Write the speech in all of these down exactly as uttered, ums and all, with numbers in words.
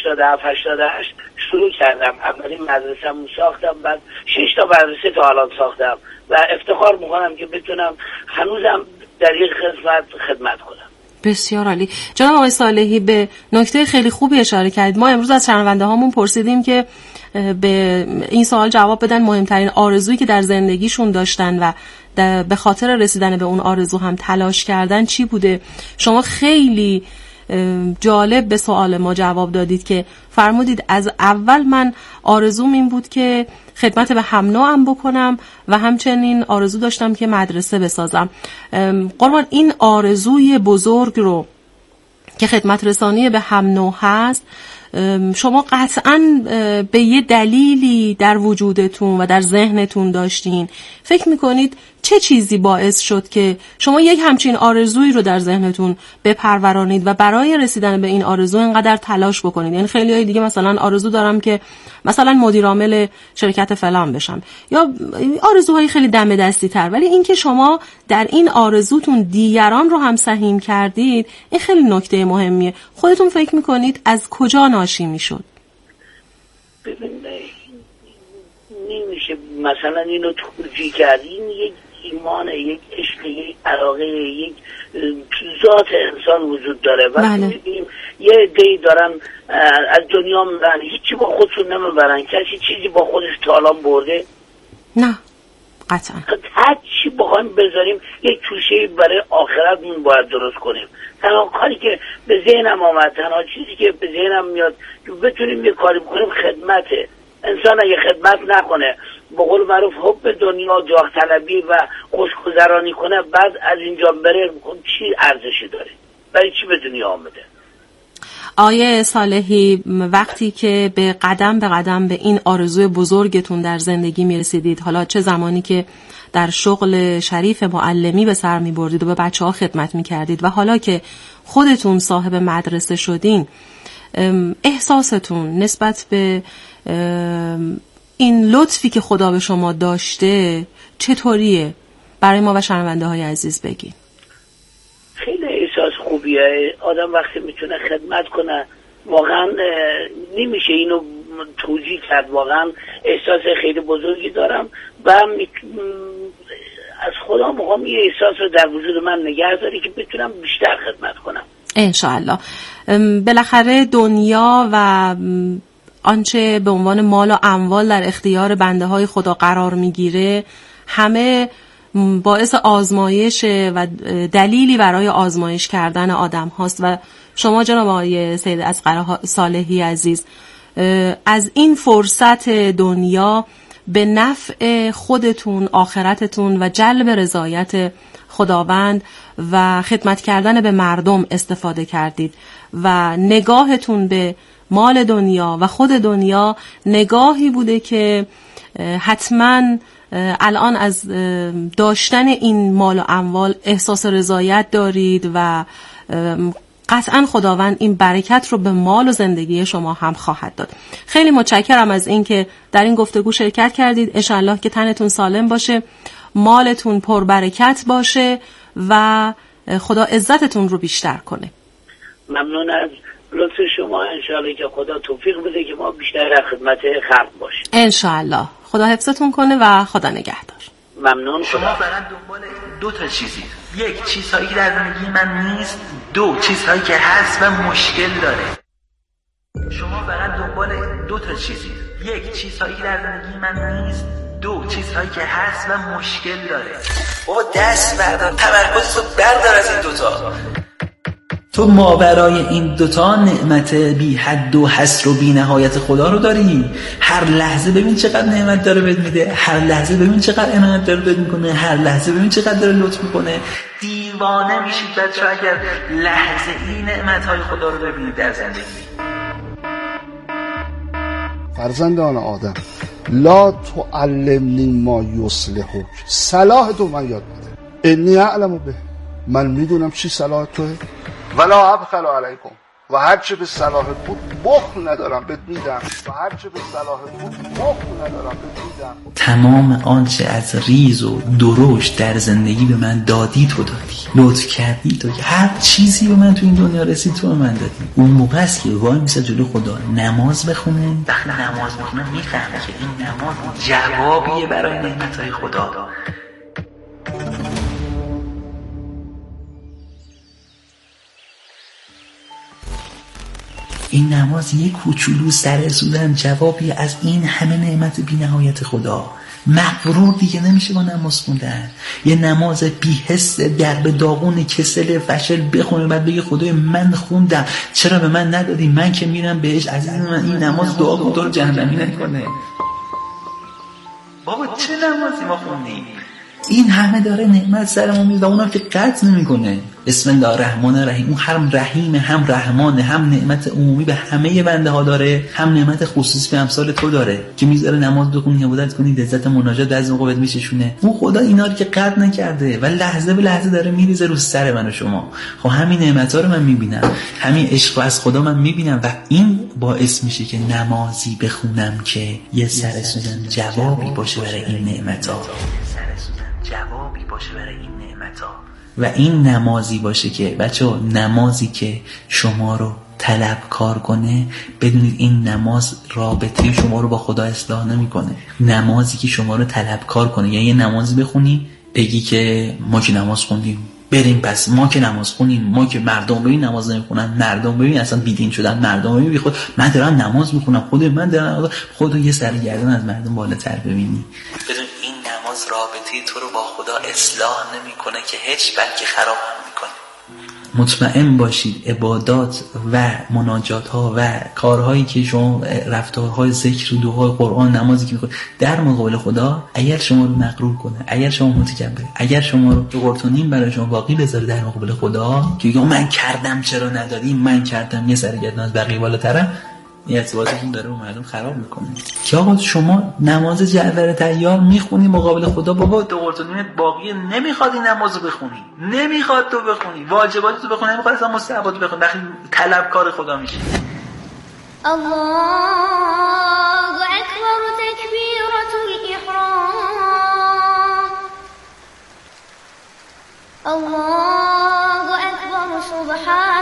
هشتاد و هفت هشتاد و هشت شروع کردم، اولین مدرسه‌مو ساختم، بعد شش تا مدرسه تا الان ساختم و افتخار میکنم که بتونم هنوزم در این خدمت خدمت کنم. بسیار عالی. جناب آقای صالحی به نکته خیلی خوبی اشاره کردید. ما امروز از شنونده هامون پرسیدیم که به این سوال جواب بدن مهمترین آرزویی که در زندگیشون داشتن و به خاطر رسیدن به اون آرزو هم تلاش کردن چی بوده. شما خیلی جالب به سوال ما جواب دادید که فرمودید از اول من آرزوم این بود که خدمت به هم نوعم بکنم و همچنین آرزو داشتم که مدرسه بسازم. قربان این آرزوی بزرگ رو که خدمت رسانی به هم نوع هست شما قطعاً به یه دلیلی در وجودتون و در ذهنتون داشتین. فکر میکنید چه چیزی باعث شد که شما یک همچین آرزویی رو در ذهنتون بپرورانید و برای رسیدن به این آرزو اینقدر تلاش بکنید؟ یعنی خیلی های دیگه مثلا آرزو دارم که مثلا مدیر عامل شرکت فلان بشم یا آرزوهای خیلی دم دستی تر، ولی این که شما در این آرزوتون دیگران رو هم سهیم کردید این خیلی نکته مهمیه. خودتون فکر میکنید از کجا ناشی میشد؟ نمیشه مثلا اینو توجیه کرد. این یک ایمان، یک عشق، یک علاقه، یک ذات انسان وجود داره و می‌بینیم یه عده‌ای دارن از دنیا میرن، هیچی با خودشون نمیبرن. کسی چیزی با خودش تا الان برده؟ نه قطعا. هر چی بخوایم بذاریم یک توشه‌ای برای آخرتمون باید درست کنیم. تنها کاری که به ذهنم آمد، تنها چیزی که به ذهنم میاد که بتونیم یه کاری بکنیم خدمته. انسان اگه خدمت نکنه، به قول معروف حب دنیا، جاه طلبی و خوشگذرانی کنه، بعد از اینجا بره چی ارزشی داره؟ برای چی به دنیا آمده؟ آیه صالحی وقتی که به قدم به قدم به این آرزوی بزرگتون در زندگی میرسیدید، حالا چه زمانی که در شغل شریف معلمی به سر میبردید و به بچه ها خدمت میکردید و حالا که خودتون صاحب مدرسه شدین، احساستون نسبت به این لطفی که خدا به شما داشته چطوریه؟ برای ما و شنونده های عزیز بگین. خیلی احساس خوبیه. آدم وقتی میتونه خدمت کنه واقعا نمیشه اینو توجیه کرد. واقعا احساس خیلی بزرگی دارم و از خدا میخوام یه احساس رو در وجود من نگه داری که بتونم بیشتر خدمت کنم انشاءالله. بالاخره دنیا و آنچه به عنوان مال و اموال در اختیار بنده های خدا قرار میگیره همه باعث آزمایش و دلیلی برای آزمایش کردن آدم هاست و شما جناب آقای سید اصغر صالحی عزیز از این فرصت دنیا به نفع خودتون، آخرتتون و جلب رضایت خداوند و خدمت کردن به مردم استفاده کردید و نگاهتون به مال دنیا و خود دنیا نگاهی بوده که حتما الان از داشتن این مال و اموال احساس رضایت دارید و قطعا خداوند این برکت رو به مال و زندگی شما هم خواهد داد. خیلی متشکرم از این که در این گفتگو شرکت کردید. انشالله که تنتون سالم باشه، مالتون پر برکت باشه و خدا عزتتون رو بیشتر کنه. ممنون از لطف شما. انشالله که خدا توفیق بده که ما بیشتر در خدمت خلق باشیم. انشالله. خدا حفظتون کنه و خدا نگهدار. ممنون. شما فقط دنبال دو تا چیزی، یک چیزهایی که در زندگی من نیست، دو چیزهایی که هست و مشکل داره. شما فقط دنبال دو تا چیزی، یک چیزهایی که در زندگی من نیست، دو چیزهایی که هست و مشکل داره. بابا دست بردار، تمرکزتو بردار از این دوتا. تو ماورای این دوتا نعمت بی حد و حصر و بی نهایت خدا رو داری. هر لحظه ببین چقدر نعمت داره بهت میده، هر لحظه ببین چقدر عنایت داره بهت میکنه، هر لحظه ببین چقدر داره لطف میکنه. دیوانه میشید بچه اگر لحظه این نعمت های خدا رو ببینید در زندگی. فرزندان آدم، لا تعلمنی ما یصلحک، صلاح تو من یاد بده. انی اعلم به، من میدونم چی صلاح توه. ولا ابخل علیکم، و هرچه به صلاحت بود بخل ندارم بهت میدم و هرچه به صلاحت بود بخل ندارم بهت میدم. تمام آنچه از ریز و درشت در زندگی به من دادی تو دادی، لطف کردی تو، هر چیزی به من تو این دنیا رسید تو به من دادی. اون موقع است که وای میسه جلو خدا نماز بخونه. وقتی نماز میخونه میفهمه که این نماز جوابیه برای نعمتهای خدا. این نماز یک کوچولو سر سودن جوابی از این همه نعمت بی نهایت خدا. مغرور دیگه نمیشه با نماز خوندن. یه نماز بی حس در به داغون کسل فشل بخونه بعد بگه خدای من خوندم چرا به من ندادی، من که میرم بهش، عزیز من این نماز دعا کن تو رو جهنمی نکنه. بابا چه نمازی ما خوندیم؟ این همه داره نعمت سرمون میاد و اونم که قطع نمیکنه. بسم الله الرحمن الرحیم. اون هم رحیم، هم رحمان، هم نعمت عمومی به همه بنده ها داره، هم نعمت خصوصی به امثال تو داره که میذاره نماز بخونی، عبادت کنی، لذت مناجات از موقع بهت میچشونه. اون خدا اینا رو که قطع نکرده و لحظه به لحظه داره میریزه رو سر من و شما. خب همین نعمت‌ها رو من میبینم، همین عشق از خدا من میبینم و این باعث میشه که نمازی بخونم که یه سر سوزن جوابی باشه برای این نعمت‌ها. جوابی باشه برای این نعمت‌ها و این نمازی باشه که بچه‌ها نمازی که شما رو طلبکار کنه. بدونید این نماز رابطه شما رو با خدا اصلاح نمی‌کنه. نمازی که شما رو طلبکار کنه، یعنی یه نمازی بخونی بگی که ما که نماز خوندیم بریم، پس ما که نماز خونیم، ما که مردم ببین نماز نمیخونن، مردم ببین اصلا بیدین شدن، مردم ببین بی خود من دارم نماز میخونم، خود من دارم، خودت یه سر گردن از مردم بالاتر ببینی. بدون این نماز رابطه تو رو با خدا اصلاح نمیکنه که هیچ، بلکه خراب میکنه. مطمئن باشید عبادات و مناجات ها و کارهایی که شما رفتارهای ذکر و دعای قرآن نمازی که میکنید در مقابل خدا، اگر شما رو مغرور کنه، اگر شما متکبر، اگر شما رو تو قرطونین برای شما باقی بذاره در مقابل خدا که میگه من کردم چرا ندادی، من کردم یه سرگردن از بقیه بالاترم، این ارتباطتون داره با مردم خراب میکنه. که آقا شما نماز جعفر طیار میخونی مقابل خدا، بابا دو قرطونیت باقیه، نمیخواد این نمازو بخونی، نمیخواد تو بخونی، واجبات تو بخونی، نمیخواد اصلا مستحبات بخونی، وقتی طلبکار خدا میشی. الله اکبر تکبیرة الاحرام، الله اکبر سبحان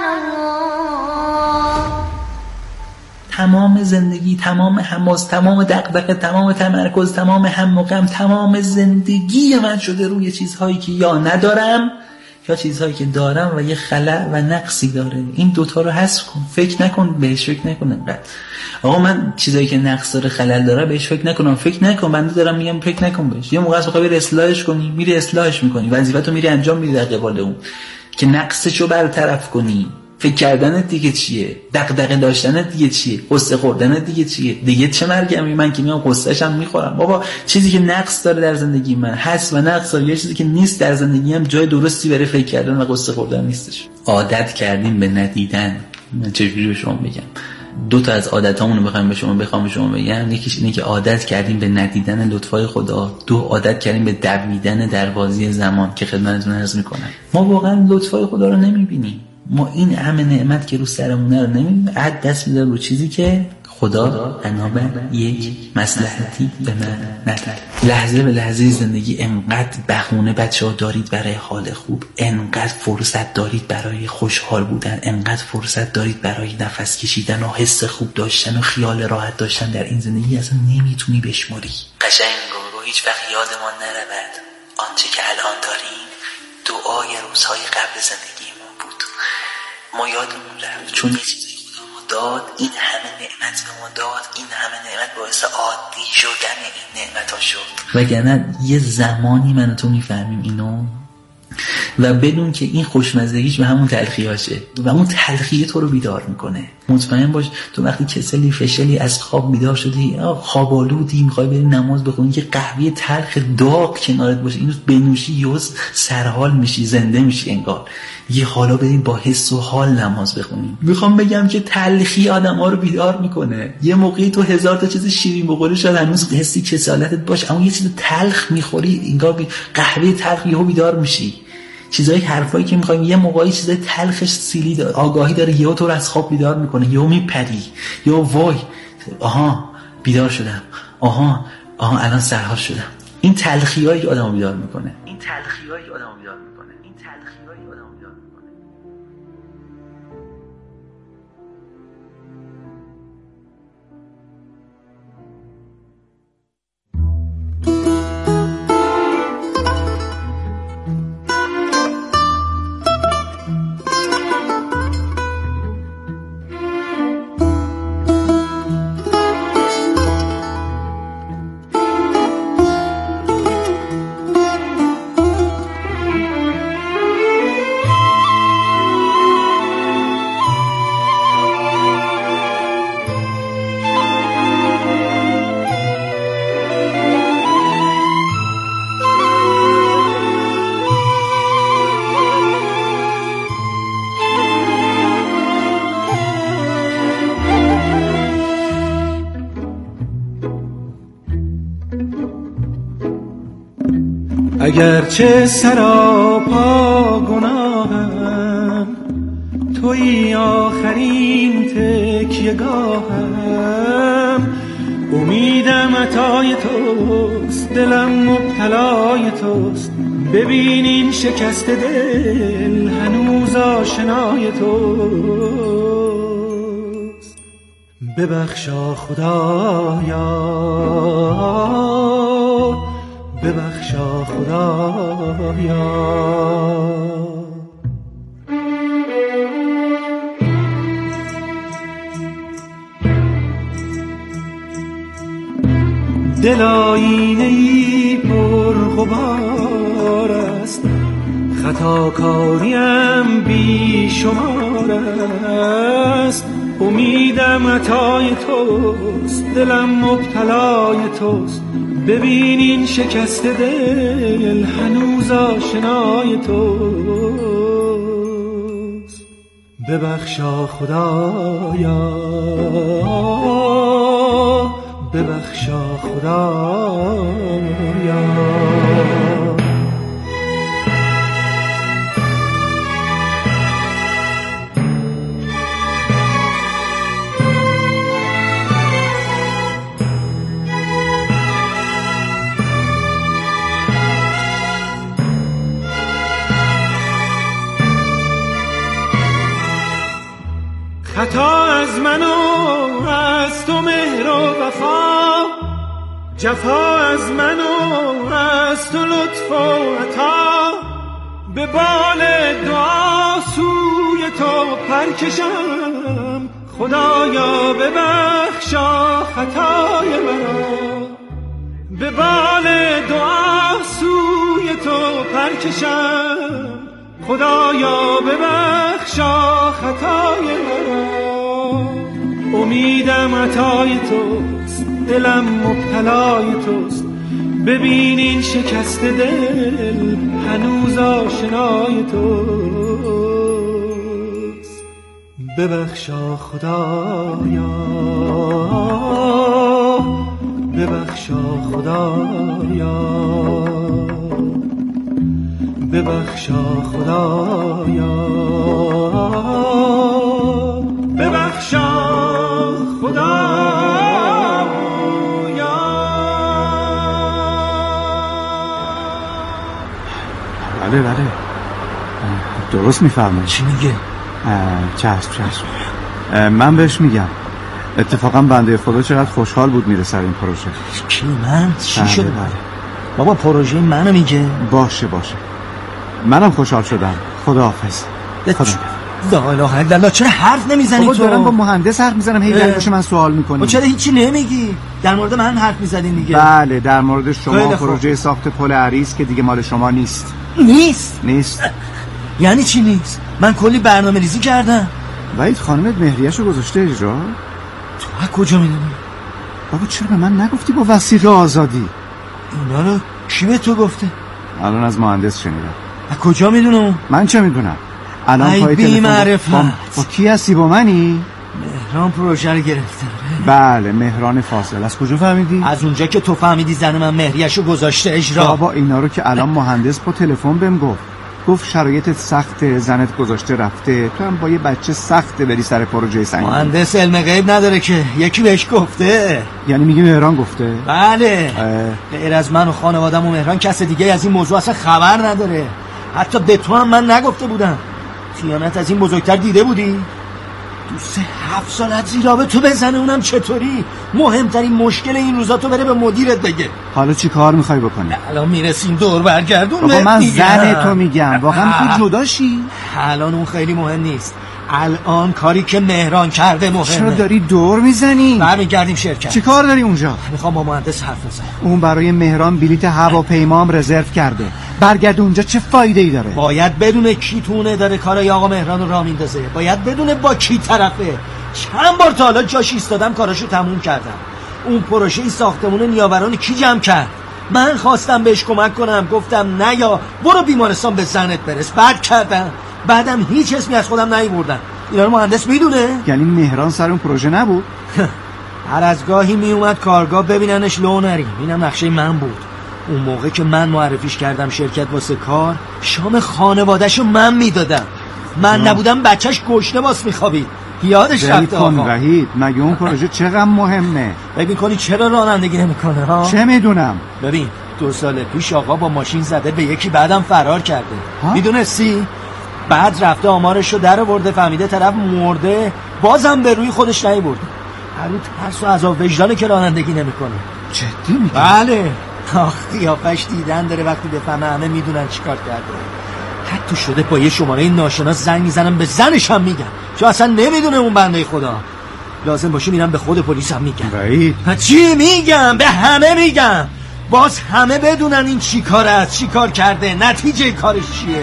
الله. تمام زندگی، تمام حماس، تمام دغدغه، تمام تمرکز، تمام هم و غم، تمام زندگی من شده روی چیزهایی که یا ندارم یا چیزهایی که دارم و یه خلأ و نقصی داره. این دوتا رو حذف کن، فکر نکن بهش، فکر نکن انقدر آقا من چیزایی که نقص داره خلل داره بهش فکر نکنم، فکر نکن، بنده دارم میگم فکر نکن بهش. یه موقع بخوای بری اصلاحش کنی، میری اصلاحش میکنی، وظیفه‌تو میری انجام میدی در قبال اون که نقصشو برطرف کنی. فکر کردنت دیگه چیه؟ دغدغه داشتنت دیگه چیه؟ قصه خوردنت دیگه چیه؟ دیگه چه مرگمی؟ من که میام قصه‌ش هم میخورم. بابا چیزی که نقص داره در زندگی من هست و نقص داره، یه چیزی که نیست در زندگی هم جای درستی برای فکر کردن و قصه خوردن نیستش. عادت کردیم به ندیدن. من چجوری به شما بگم؟ دو تا از عادتامونو بخوام به شما بخوام به شما بگم، یکیش اینه که عادت کردیم به ندیدن لطفای خدا، دو عادت کردیم به دویدن در بازی زمان که خدمتتون عرض میکنم. ما واقعا لطفای خدا رو نمیبینیم. ما این همه نعمت که رو سرمونه رو نمیبینیم، عد دست میذاره رو چیزی که خدا بنابر یک مصلحتی به من نداد. لحظه به لحظه زندگی انقدر بهونه بچه‌ها دارید برای حال خوب، انقدر فرصت دارید برای خوشحال بودن، انقدر فرصت دارید برای نفس کشیدن و حس خوب داشتن و خیال راحت داشتن در این زندگی، اصلا نمیتونی بشماری. قشنگو رو هیچ وقت یادمان نرود آنچه که الان داریم دعای روزهای قبل زندگیمون بود. ما یادمون رفت چون یه چیزی خدا ما داد، این همه نعمت به ما داد، این همه نعمت باعث عادی شدن این نعمت ها شد. وگرنه یه زمانی من و تو میفهمیم اینو و بدون که این خوشمزگیش به همون تلخیاشه و همون تلخیه تو رو بیدار میکنه. مطمئن باش تو وقتی کسلی فشلی از خواب بیدار شدی، خواب آلودی، میخوای بری نماز بخونی که قهوه تلخ داغ کنارت باشه، اینو بنوشی یوز سرحال میشی، زنده میشی انگار. یه حالا بریم با حس و حال نماز بخونیم. میخوام بگم که تلخی آدم‌ها رو بیدار میکنه. یه موقعی تو هزار تا چیز شیرین بخوری شاید هنوز حسی کسالتت باشه، اما یه چیز تلخ میخوری انگار بی... قهوه تلخ یهو بیدار میشی. چیزای حرفایی که میخوایم یه موقعی چیزای تلخش سیلی داره، آگاهی داره، یهو تو رو از خواب بیدار میکنه، یهو میپری، یهو وای آها بیدار شدم، آها آها الان سرحال شدم. این تلخیایی که آدمو بیدار میکنه، این تلخیایی که آدمو بیدار میکنه، این تلخیایی که آدمو بیدار میکنه. اگرچه سراپا گناهم، توی آخرین تکیه‌گاهم. امیدم عطای توست، دلم مبتلای توست. ببین این شکست دل هنوز آشنای توست. ببخشا خدایا، ببخشا خدایا. دل آینه‌ای پر غبار است، خطاکاریم بی شمار است. امیدم عطای توست، دلم مبتلای توست. ببین این شکست دل هنوز آشنای توست. ببخشا خدایا، ببخشا خدایا. خطا از من و از تو مهر و وفا، جفا از من و از تو لطف و عطا. به بال دعا سوی تو پر کشم، خدایا ببخشا خطای مرا. به بال دعا سوی تو پر کشم، خدایا ببخشا خطای مرا. امیدم عطای توست، دلم مبتلای توست. ببین این شکست دل هنوز آشنای توست. ببخشا خدایا، ببخشا خدایا. ببخشا خدایا، ببخشا خدایا. بله بله درست میفرمایید. چی میگه؟ چشم چشم من بهش میگم. اتفاقا بنده خدا چقدر خوشحال بود میره سر این پروژه. کی من؟ چی بله شد؟ بله. بابا پروژه منو میگه. باشه باشه منم خوشحال شدم. خداحافظ. خدا لا اله الا الله. چرا حرف نمیزنی تو؟ بابا دارم با مهندس حرف میزنم، هی در گوش من سوال میکنی. چرا هیچی نمیگی؟ در مورد من حرف میزنین دیگه. بله در مورد شما. پروژه ساخت پل عریض که دیگه مال شما نیست. نیست؟ نیست. یعنی چی نیست؟ من کلی برنامه ریزی کردم. وحید خانمت مهریه‌شو گذاشته اجرا؟ تو از کجا میدونی؟ بابا چرا به من نگفتی با وسیق آزادی؟ اینا رو کی به تو گفته؟ الان از مهندس شنیدم. از کجا میدونم؟ من چه میدونم؟ الان پای تلفن معرفت. با, با کی هستی؟ با منی؟ مهران پروژه رو گرفته. بله مهران فاصل. از کجا فهمیدی؟ از اونجا که تو فهمیدی زن من مهریه‌شو گذاشته اجرا. بابا اینا رو که الان مهندس با تلفن بهم گفت. گفت شرایطت سخته، زنت گذاشته رفته، تو هم با یه بچه سخته بری سر پروژه سنگین. مهندس علم غیب نداره که یکی بهش گفته. یعنی میگی مهران گفته؟ بله. غیر از من و خانوادم و مهران کس دیگه از این موضوع اصلا خبر نداره. حتی به تو هم من نگفته بودم. خیانت از این بزرگتر دیده بودی؟ دوست هفت سالت زیرا به تو بزنه، اونم چطوری؟ مهمترین مشکل این روزا تو بره به مدیرت بگه. حالا چی کار میخوای بکنی؟ الان میرسیم دور برگردون. بابا من زن تو میگم، واقعا تو جداشی؟ الان اون خیلی مهم نیست. الان کاری که مهران کرده مهمه. چرا داری دور میزنی؟ برمیگردیم شرکت. چی کار داری اونجا؟ میخوام با مهندس حرف بزنم. اون برای مهران بلیت هواپیما هم رزرو کرده. برگرد اونجا چه فایده ای داره؟ باید بدونه کی تونه داره کارای آقا مهران رو راه میندازه. باید بدونه با کی طرفه. چند بار تا حالا جاش ایستادم کاراشو تموم کردم. اون پروژه ساختمون نیاوران کی جمع کرد؟ من خواستم بهش کمک کنم، گفتم نه یا برو بیمارستان به زنت برس. بعد کردم. بعدم هیچ اسمی از خودم نیاوردم. اینا رو مهندس میدونه؟ یعنی مهران سر اون پروژه نبود؟ هر از گاهی میومد کارگاه ببیننش لو نریم. اینم نقشه من بود. اون موقع که من معرفیش کردم شرکت واسه کار، شام خانواده‌شو من میدادم. من نه. نبودم بچهش گشنه باس میخوابید. یادش رفته آقا. وحید مگه اون پروژه چقدر مهمه؟ ببین کنی چرا رانندگی نمیکنه ها؟ چه میدونم. ببین دو سال پیش آقا با ماشین زده به یکی، بعدم فرار کرده. میدونستی؟ بعد رفته آمارشو در آورده، فهمیده طرف مرده، بازم به روی خودش نیورده. هر روز ترس و عذاب وجدانه که رانندگی نمیکنه. جدی میگی؟ بله. آخ قیافش دیدن داره وقتی بفهمه همه میدونن چیکار کرده. حتی شده با یه شماره ناشناس زنگ میزنم به زنش هم میگم، چون اصلا نمیدونه اون بنده خدا. لازم باشه میرم به خود پلیس هم میگم. وحید چی میگم؟ به همه میگم، باز همه بدونن این چی کار است، چی کار کرده، نتیجه کارش چیه.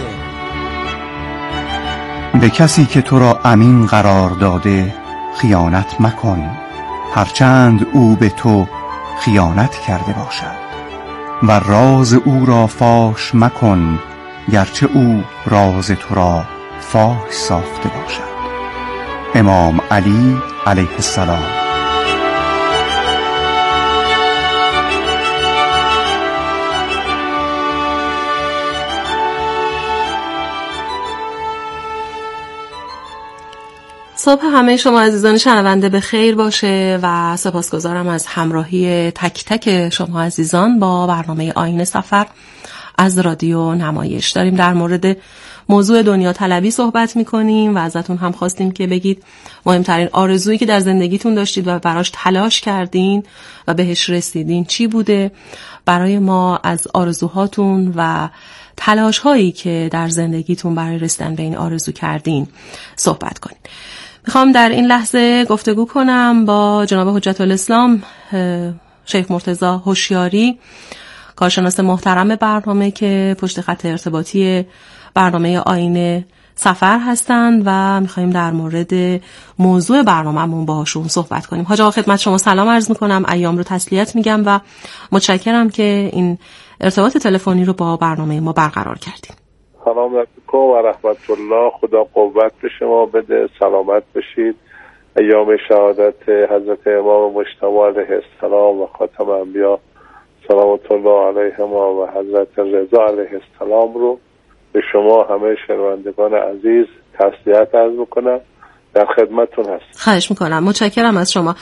به کسی که تو را امین قرار داده خیانت مکن، هرچند او به تو خیانت کرده باشد، و راز او را فاش مکن، گرچه او راز تو را فاش ساخته باشد. امام علی علیه السلام. صبح همه شما عزیزان شنونده به خیر باشه و سپاسگزارم از همراهی تک تک شما عزیزان با برنامه آیین سفر از رادیو نمایش. داریم در مورد موضوع دنیا طلبی صحبت میکنیم و ازتون هم خواستیم که بگید مهمترین آرزویی که در زندگیتون داشتید و براش تلاش کردین و بهش رسیدین چی بوده. برای ما از آرزوهاتون و تلاش هایی که در زندگیتون برای رسیدن به این آرزو کردین صحبت کنین. میخوام در این لحظه گفتگو کنم با جناب حجت الاسلام شیخ مرتضی هوشیاری، کارشناس محترم برنامه که پشت خط ارتباطی برنامه آیین سفر هستند و میخوایم در مورد موضوع برنامه‌مون باهاشون صحبت کنیم. حاج آقا خدمت شما سلام عرض میکنم، ایام رو تسلیت میگم و متشکرم که این ارتباط تلفنی رو با برنامه ما برقرار کردیم. سلام علیکم و رحمت الله. خدا قوت به شما بده، سلامت بشید. ایام شهادت حضرت امام مجتبی علیه السلام و خاتم انبیا سلامت الله علیهما و حضرت رضا علیه السلام رو به شما همه شنوندگان عزیز تسلیت عرض میکنم. در خدمتتون هست. خواهش میکنم، متشکرم از شما.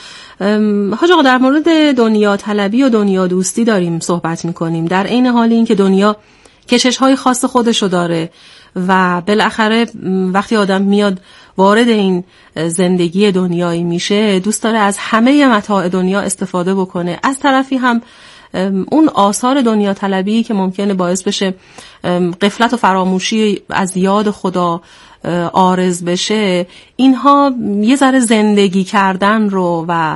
حاج آقا در مورد دنیا طلبی و دنیا دوستی داریم صحبت میکنیم، در عین حال این که دنیا کشش های خاص خودشو داره و بالاخره وقتی آدم میاد وارد این زندگی دنیایی میشه دوست داره از همه متاع دنیا استفاده بکنه. از طرفی هم اون آثار دنیا طلبی که ممکنه باعث بشه غفلت و فراموشی از یاد خدا عارض بشه، اینها یه ذره زندگی کردن رو و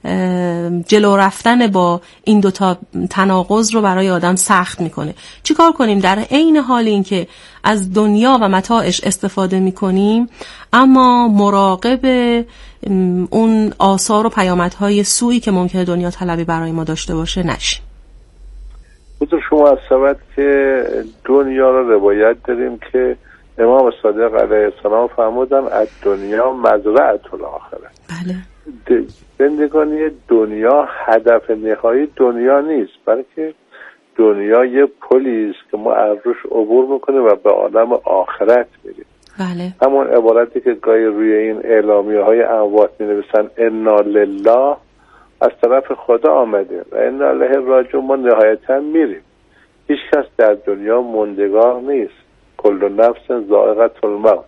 جلو رفتن با این دوتا تناقض رو برای آدم سخت میکنه. چی کار کنیم در عین حال این که از دنیا و متاعش استفاده میکنیم اما مراقب اون آثار و پیامدهای سوئی که ممکنه دنیا طلبی برای ما داشته باشه نشیم؟ بودو شما از سبت که دنیا رو روایت داریم که امام صادق علیه السلام فرمودن از دنیا مزرعة الاخره. بله. زندگانی دنیا هدف نهایی دنیا نیست، بلکه دنیا یه پلی است که ما از روش عبور میکنیم و به عالم آخرت میریم. بله. همون عبارتی که گاهی روی این اعلامیه های اموات می نویسن انا لله، از طرف خدا آمده و انا الیه راجعون، ما نهایتا میریم. هیچ کس در دنیا موندگار نیست. کل نفس ذائقة الموت.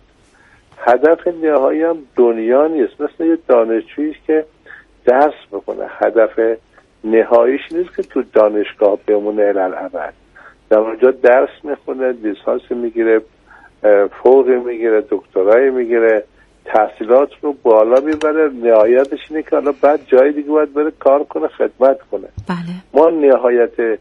هدف نهایی هم دنیا نیست. مثل یه دانشجویی که درس بکنه، هدف نهاییش نیست که تو دانشگاه بمونه الالعبد. در اونجا درس میخونه، لیسانس میگیره، فوقی میگیره، دکترایی میگیره، تحصیلات رو بالا میبره، نهایتش اینه که حالا بعد جای دیگه باید بره کار کنه، خدمت کنه. بله. ما نهایت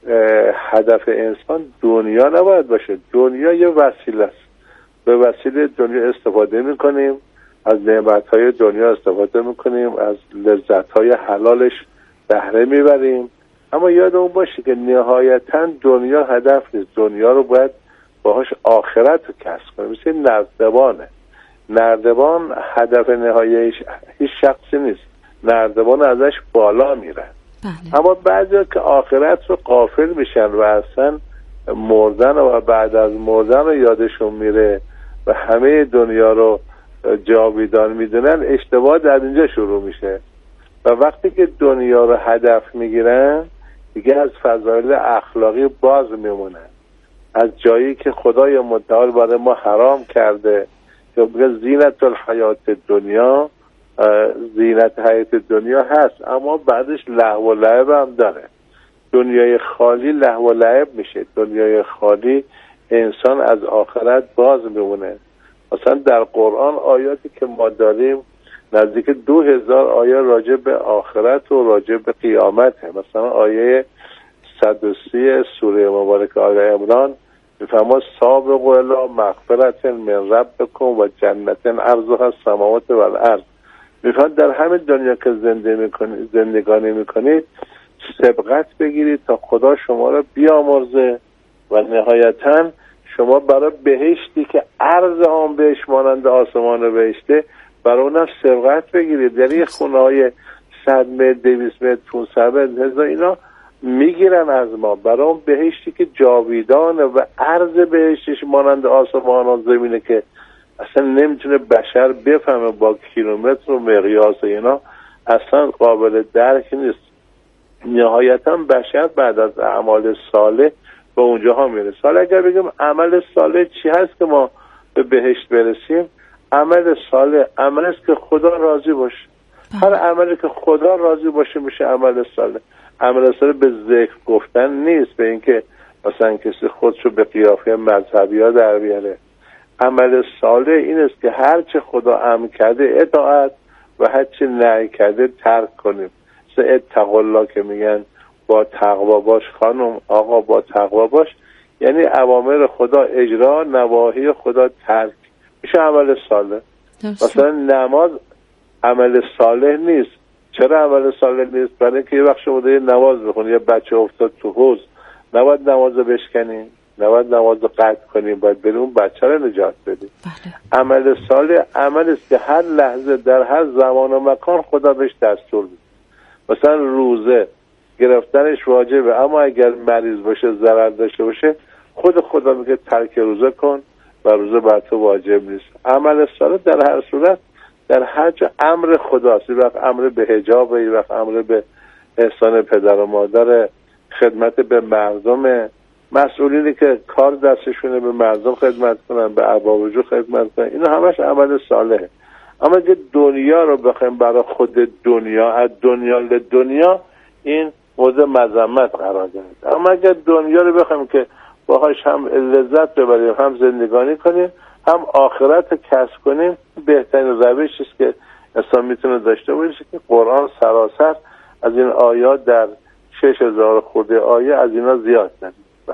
هدف انسان دنیا نباید باشه. دنیا یه وسیله است. به وسیله دنیا استفاده میکنیم، از نعمتهای دنیا استفاده میکنیم، از لذتهای حلالش بهره میبریم، اما یادمون باشه که نهایتا دنیا هدف نیست. دنیا رو باید باهاش آخرت رو کسب کنیم. مثل نردبانه. نردبان هدف نهاییش هیچ شخصی نیست. نردبان ازش بالا میره. بله. اما بعضی که آخرت رو غافل میشن و اصلا مردن و بعد از مردن رو یادشون میره و همه دنیا رو جاویدان میدونن، اشتباه در اینجا شروع میشه. و وقتی که دنیا رو هدف میگیرن دیگه از فضایل اخلاقی باز میمونن، از جایی که خدای متعال برای ما حرام کرده که بگه زینت الحیات دنیا، زینت حیات دنیا هست اما بعدش لهو و لعب هم داره. دنیای خالی لهو و لعب میشه. دنیای خالی انسان از آخرت باز میمونه. مثلا در قرآن آیاتی که ما داریم نزدیک دو هزار آیه راجع به آخرت و راجع به قیامت هم. مثلا آیه صد و سی سوره مبارکه آیه عمران میفرماد سابقوا الی مغفرة من ربکم و جنت عرضها السماوات و الارض. میفرماد در همین دنیا که زنده میکنید، زندگانی میکنید، سبقت بگیرید تا خدا شما را بیامرزه و نهایتاً شما برای بهشتی که عرض آن بهش مانند آسمان و بهشته برای اونم سبقت بگیرید. یعنی خونه های صد متر، دویست متر، پونصد متر اینا میگیرن از ما برای اون بهشتی که جاویدانه و عرض بهشتش مانند آسمان و زمینه که اصلا نمیتونه بشر بفهمه، با کیلومتر و مقیاس اینا اصلا قابل درک نیست. نهایتا بشر بعد از اعمال صالح به اونجاها میرسه. حالا اگر بگیم عمل صالح چی هست که ما به بهشت برسیم، عمل صالح عمل است که خدا راضی باشه. هر عملی که خدا راضی باشه میشه عمل صالح. عمل صالح به ذکر گفتن نیست، به اینکه مثلا کسی خودشو به قیافه مذهبی ها در بیاره. عمل صالح این است که هر چه خدا امر کرده اطاعت و هر چه نهی کرده ترک کنیم. مثل اتقوا الله که میگن با تقوا باش خانم، آقا با تقوا باش، یعنی اوامر خدا اجرا، نواهی خدا ترک، میشه عمل صالح. مثلا نماز عمل صالح نیست. چرا عمل صالح نیست؟ برای اینکه یه وقت شما دارید نماز بخونید، یه بچه افتاد تو حوض، نباید نماز رو بشکنیم، نباید نماز رو قطع کنیم، باید بریم اون بچه رو نجات بدیم. بله. عمل صالح عمل است که هر لحظه در هر زمان و مکان خدا بهش دستور میده. مثلا روزه گرفتنش واجبه، اما اگر مریض باشه، ضرر داشته باشه، خود خدا میگه ترک روزه کن و روزه بر تو واجب نیست. عمل صالح در هر صورت در هر جا امر خداست. یه وقت امر به حجاب، یه وقت امر به احسان پدر و مادر، خدمت به مردم، مسئولینی که کار دستشونه به مردم خدمت کنن، به ارباب رجوع خدمت کنن، اینا همش عمل صالحه. اما اگه دنیا رو بخوایم برای خود دنیا، از دنیا ل دنیا، این موضوع مذمت قرار گرفت. اما اگر دنیا رو بخوایم که باهاش هم لذت ببریم، هم زندگانی کنیم، هم آخرت رو کسب کنیم، بهترین روشی است که انسان میتونه داشته باشه که قرآن سراسر از این آیات در شش هزار خورده آیه از اینا زیاد داریم.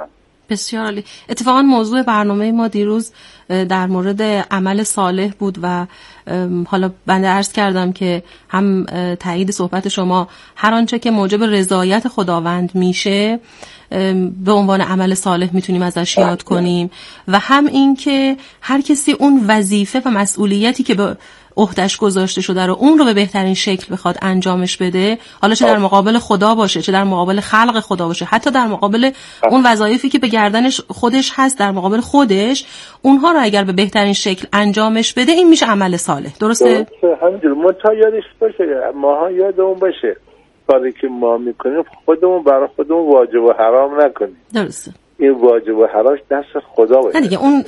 بسیار عالی. اتفاقا موضوع برنامه ما دیروز در مورد عمل صالح بود و حالا بنده عرض کردم که هم تایید صحبت شما، هر آنچه که موجب رضایت خداوند میشه به عنوان عمل صالح میتونیم ازش یاد کنیم، و هم این که هر کسی اون وظیفه و مسئولیتی که به عهده‌اش گذاشته شده رو اون رو به بهترین شکل بخواد انجامش بده، حالا چه در مقابل خدا باشه، چه در مقابل خلق خدا باشه، حتی در مقابل اون وظایفی که به گردنش خودش هست، در مقابل خودش، اونها رو اگر به بهترین شکل انجامش بده، این میشه عمل صالح. درسته؟ درسته. همینجور ما تا یادش باشه، ماها یادمون باشه کاری که ما میکنیم خودمون برای خودمون واجب و حرام نکنیم. درسته. این واجب و حرامش دست خدا باشه. نه دیگه، اون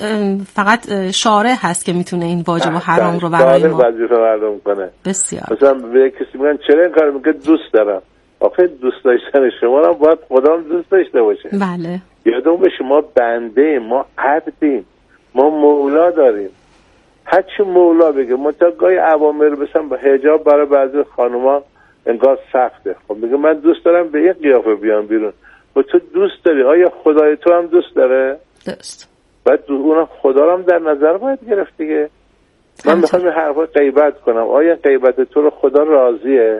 فقط شارع هست که میتونه این واجب و حرام رو برای ما وظیفه مردم کنه. بسیار. مثلا به کسی میگن چرا این کارو میکنی؟ دوست دارم. آخه دوست داشتن شما رو باید خدا هم دوست داشته باشه. بله. یادمون باشه ما بنده ایم، ما عبدیم، ما مولا داریم. هرچی مولا بگه، منتها گاهی اوامر بسن با حجاب برای بعضی خانوما انگار سخته. خب میگه من دوست دارم به این قیافه بیام بیرون. و تو دوست داری؟ آیا خدای تو هم دوست داره؟ درست. باید اونم خدا رو هم در نظر باید گرفت دیگه. من میخوام این حرفا غیبت کنم، آیا غیبت تو رو خدا راضیه؟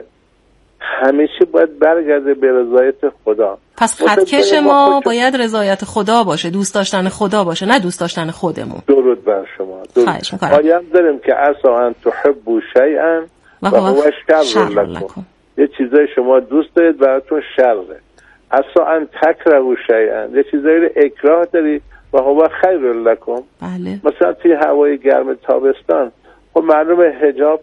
همیشه باید برگرده به رضایت خدا. پس خطکش ما خود... باید رضایت خدا باشه، دوست داشتن خدا باشه، نه دوست داشتن خودمون. درود بر شما. آیا هم داریم که عسا ان تحبوا شیئا و هو شر لکم. یه چیزای شما دوست دارید براتون شره. عسا ان تکرهوا شیئا، یه چیزایی رو اکراه داری و هو خیر لکم. بله. مثلا توی هوای گرم تابستان خب معلومه حجاب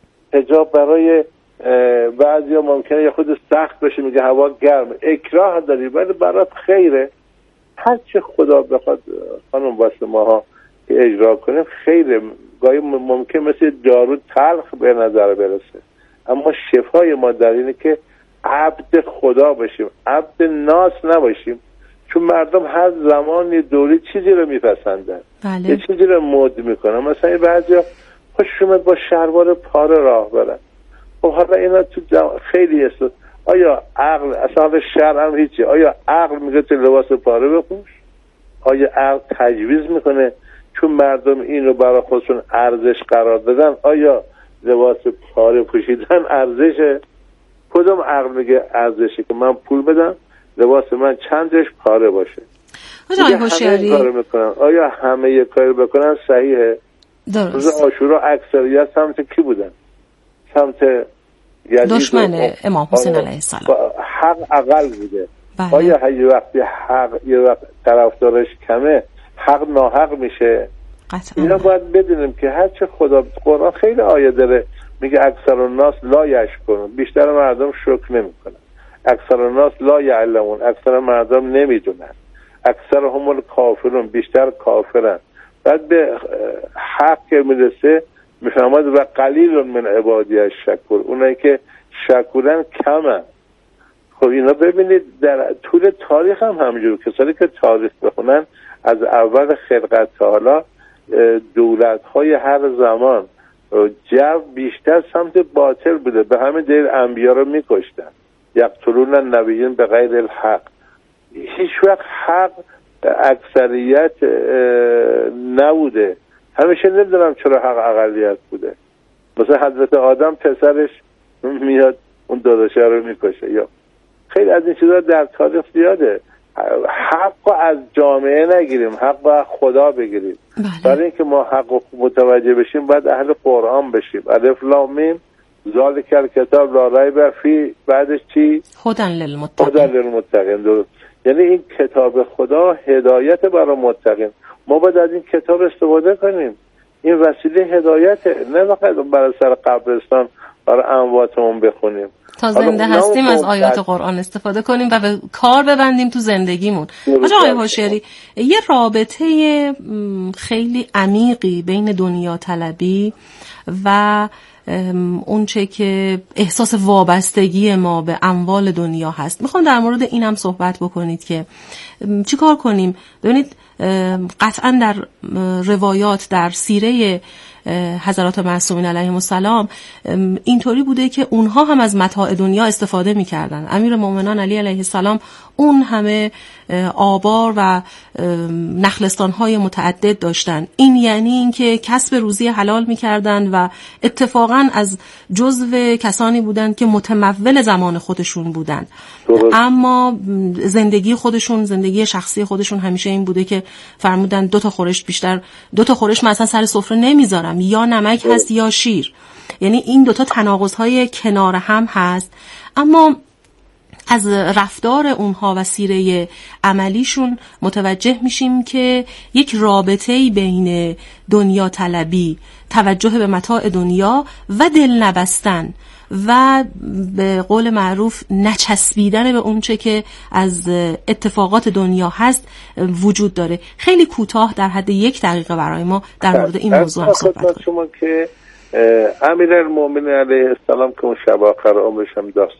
حجاب برای بعضی ها ممکنه یه خود سخت بشه، میگه هوا گرم، اکراه داری ولی برات خیره. هر چه خدا بخواد خانم واسه ماها که اجرا کنیم خیره. گاهی ممکن مثل دارو تلخ به نظر برسه، اما شفای ما در اینه که عبد خدا باشیم، عبد ناس نباشیم. چون مردم هر زمان یه دوری چیزی رو میپسندن. بله. یه چیزی رو مد میکنن. مثلا بعضی ها خوششون میاد با شلوار پاره راه برن. خب حالا اینا تو خیلی است. آیا عقل اصلا شرع هم هیچی؟ آیا عقل میگه تو لباس پاره بپوش؟ آیا عقل تجویز میکنه چون مردم اینو برای خودشون ارزش قرار دادن آیا لباس پاره پوشیدن ارزشه؟ کدوم عقل میگه ارزشه که من پول بدم لباس من چندش پاره باشه؟ آقای هوشیاری کارو میکنن. آیا همه یه کاری بکنن صحیحه؟ درست. روز عاشورا اکثریت سمت کی بودن؟ سمت دشمن امام حسین علیه السلام. حق اقل بوده. بله. آیا یه وقتی حق یه وقت طرفدارش کمه حق ناحق میشه؟ قطعا. اینا باید بدونیم که هرچه خدا قرآن خیلی آیه داره میگه اکثر الناس لا یشکرون، بیشتر مردم شکر نمیکنن. اکثر الناس لا یعلمون، اکثر مردم نمیدونن. اکثر هم الکافرون، بیشتر کافرن. بعد به حق که میرسه میفهمد و قلیل من عبادی الشکور، اونایی که شکورن کمن. خب اینا ببینید در طول تاریخ هم همینجور، کسانی که تاریخ بخونن از اول خلقت تا حالا دولت‌های هر زمان جو بیشتر سمت باطل بوده، به همین دلیل انبیا رو میکشتن. یقتلون النبیین به غیر الحق. هیچ وقت حق اکثریت نبوده. همیشه نمیدونم چرا حق اقلیت بوده. مثلا حضرت آدم پسرش میاد اون داداشه رو میکشه. یا خیلی از این چیزا در تاریخ زیاده. حق از جامعه نگیریم، حق از خدا بگیریم. برای اینکه ما حق متوجه بشیم باید اهل قرآن بشیم. الف لام میم ذالک الکتاب لا ریب فیه، بعدش چی؟ هدی للمتقین. هدی للمتقین. درست. یعنی این کتاب خدا هدایت برای متقین. ما باید از این کتاب استفاده کنیم. این وسیله هدایته، نه فقط برای سر قبرستان برای امواتمون بخونیم. تا زنده هستیم از آیات قرآن استفاده کنیم و به کار ببندیم تو زندگیمون. آقای هوشیاری، یه رابطه خیلی عمیقی بین دنیا طلبی و اون چه که احساس وابستگی ما به اموال دنیا هست. میخوام در مورد این هم صحبت بکنید که چی کار کنیم. ببینید قطعا در روایات در سیره حضرات معصومین علیهم السلام اینطوری بوده که اونها هم از متاع دنیا استفاده می‌کردن. امیر مومنان علی علیه السلام اون همه آبار و نخلستان‌های متعدد داشتن. این یعنی اینکه کسب روزی حلال می‌کردن و اتفاقاً از جزو کسانی بودند که متمول زمان خودشون بودند. اما زندگی خودشون، زندگی شخصی خودشون همیشه این بوده که فرمودن دو تا خورش بیشتر، دو تا خورش مثلا سر سفره نمیذارم، یا نمک هست یا شیر. یعنی این دوتا تناقض‌های کنار هم هست، اما از رفتار اونها و سیره عملیشون متوجه میشیم که یک رابطه‌ای بین دنیا طلبی، توجه به متاع دنیا و دل نبستن و به قول معروف نچسبیدن به اونچه که از اتفاقات دنیا هست وجود داره. خیلی کوتاه در حد یک دقیقه برای ما در مورد این موضوع هم صحبت کنیم. شما که امیرالمومنین علیه السلام که اون شب آخر عمرش هم داستان